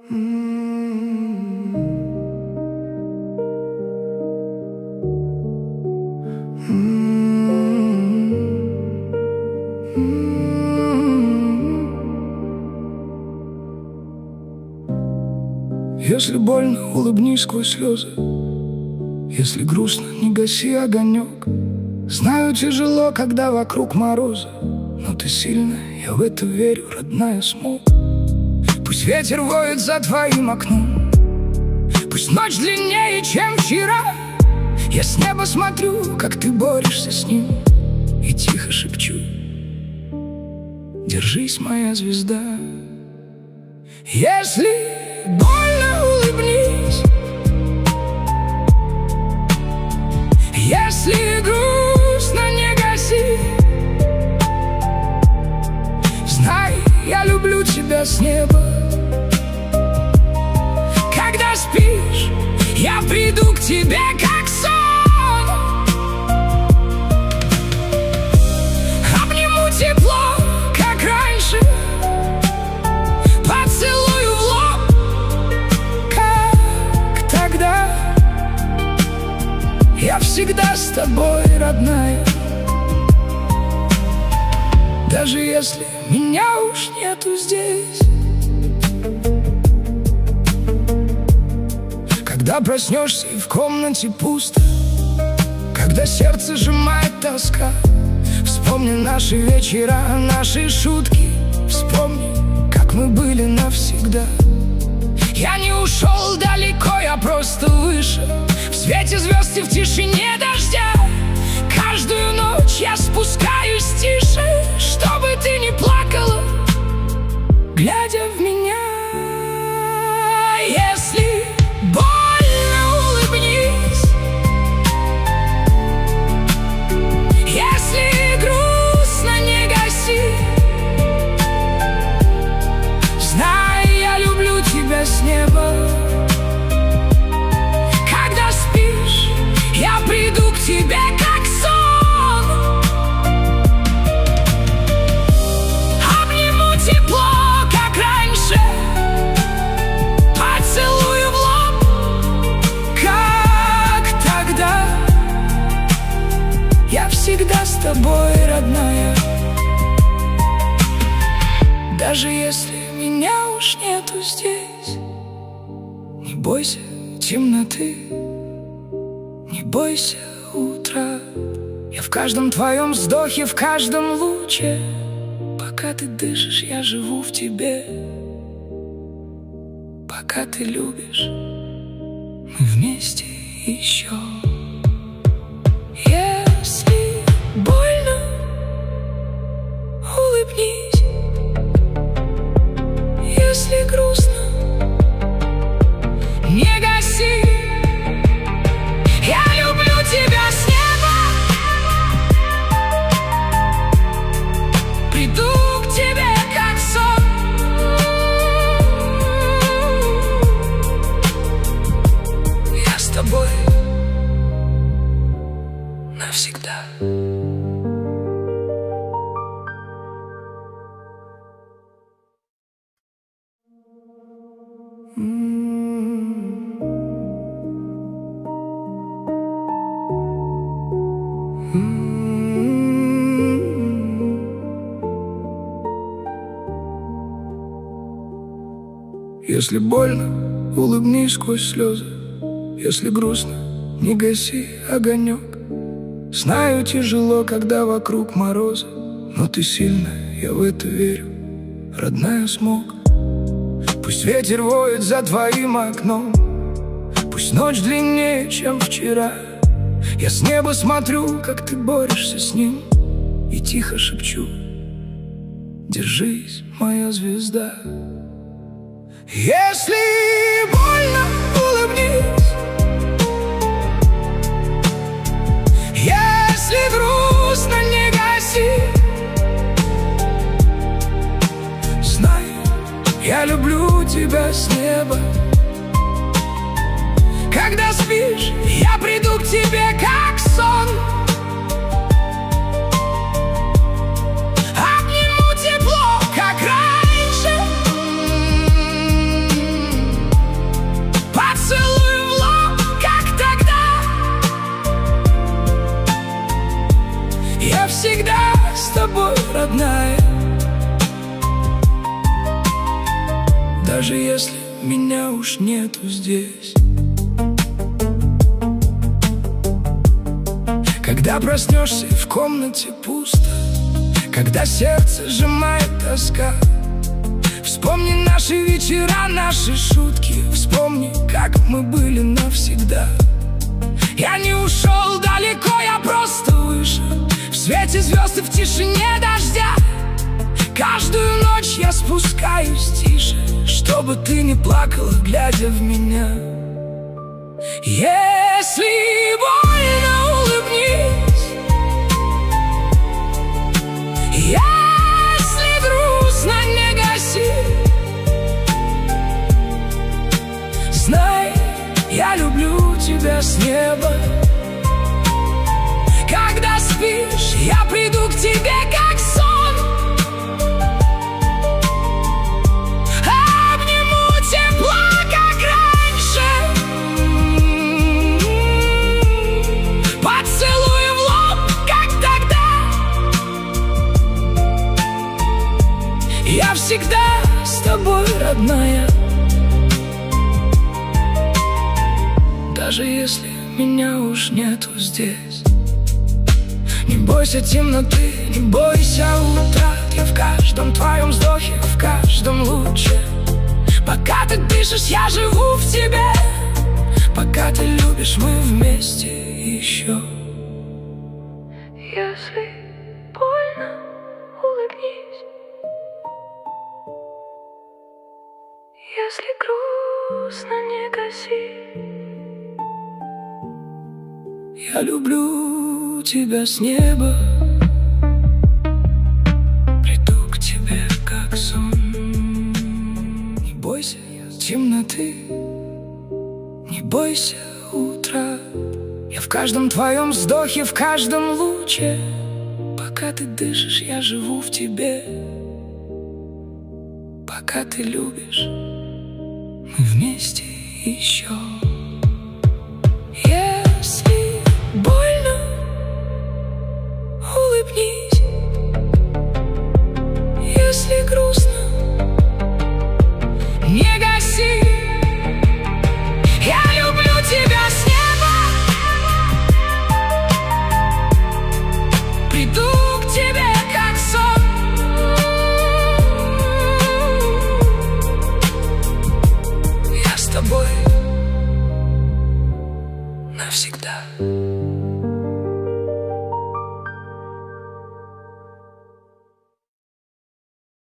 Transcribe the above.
Если больно, улыбнись сквозь слезы. Если грустно, не гаси огонек. Знаю, тяжело, когда вокруг морозы, но ты сильная, я в это верю, родная, смог. Пусть ветер воет за твоим окном, пусть ночь длиннее, чем вчера. Я с неба смотрю, как ты борешься с ним, и тихо шепчу: держись, моя звезда. Если больно, улыбнись. Если грустно, не гаси. Знай, я люблю тебя с неба. Когда спишь, я приду к тебе, как сон. Обниму тепло, как раньше, поцелую в лоб, как тогда. Я всегда с тобой, родная. Даже если меня уж нету здесь. Когда проснешься и в комнате пусто, когда сердце сжимает тоска, вспомни наши вечера, наши шутки. Вспомни, как мы были навсегда. Я не ушел далеко, я просто выше, в свете звезд и в тишине дождя. Каждую ночь я спускаюсь тише, чтобы ты не плакала, глядя в меня. Если больно, улыбнись. Если грустно, не гаси. Знай, я люблю тебя с неба. Когда спишь, я приду к тебе, как сон. Обниму тепло, как раньше, поцелую в лоб, как тогда. Я всегда с тобой, родная. Даже если меня уж нету здесь. Не бойся темноты, не бойся утра. Я в каждом твоем вздохе, в каждом луче. Пока ты дышишь, я живу в тебе. Пока ты любишь, мы вместе еще. Если больно, улыбнись. Если грустно, не гаси. Я люблю тебя с неба. Приду к тебе, как сон. Я с тобой навсегда. Если больно, улыбнись сквозь слезы. Если грустно, не гаси огонек. Знаю, тяжело, когда вокруг морозы, но ты сильная, я в это верю, родная, смог. Пусть ветер воет за твоим окном, пусть ночь длиннее, чем вчера. Я с неба смотрю, как ты борешься с ним, и тихо шепчу: держись, моя звезда. Если больно, улыбнись. Если грустно, не гаси. Знай, я люблю тебя с неба. Когда спишь, я приду к тебе, как сон. Обниму тепло, как раньше, даже если меня уж нету здесь. Когда проснешься и в комнате пусто, когда сердце сжимает тоска, вспомни наши вечера, наши шутки, вспомни, как мы были навсегда. Я не ушел далеко, я просто вышел в свете звезд и в тишине дождя. Каждую ночь я спускаюсь тише, чтобы ты не плакала, глядя в меня. Если больно, улыбнись. Если грустно, не гаси. Знай, я люблю тебя с неба. Когда спишь, я приду к тебе как сон. Обниму тепло, как раньше. Поцелую в лоб, как тогда. Я всегда с тобой, родная. Даже если меня уж нету здесь. Не бойся темноты, не бойся утрат. Я в каждом твоем вздохе, в каждом луче. Пока ты дышишь, я живу в тебе. Пока ты любишь, мы вместе еще. Если больно, улыбнись. Если грустно, не гаси. Я люблю тебя с неба. Приду к тебе как сон. Не бойся темноты, не бойся утра. Я в каждом твоем вздохе, в каждом луче. Пока ты дышишь, я живу в тебе. Пока ты любишь, мы вместе еще. Если больно, улыбнись. Если грустно, не гаси. Я люблю тебя с неба. Приду к тебе как сон. Я с тобой навсегда.